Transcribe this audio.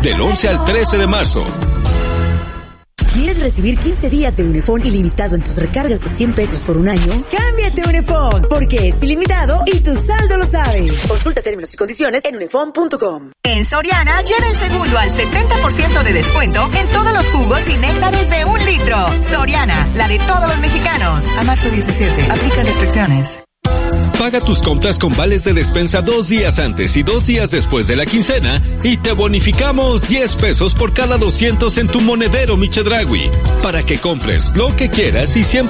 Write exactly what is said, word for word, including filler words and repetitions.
del once al trece de marzo. ¿Quieres recibir quince días de Unifón ilimitado en tus recargas de cien pesos por un año? ¡Cámbiate a Unifón! Porque es ilimitado y tu saldo lo sabe. Consulta términos y condiciones en unifón punto com. En Soriana, lleva el segundo al setenta por ciento de descuento en todos los jugos y néctares de un litro. Soriana, la de todos los mexicanos. A marzo diecisiete, aplica restricciones. Paga tus compras con vales de despensa dos días antes y dos días después de la quincena y te bonificamos diez pesos por cada doscientos en tu monedero Michedragui para que compres lo que quieras y siempre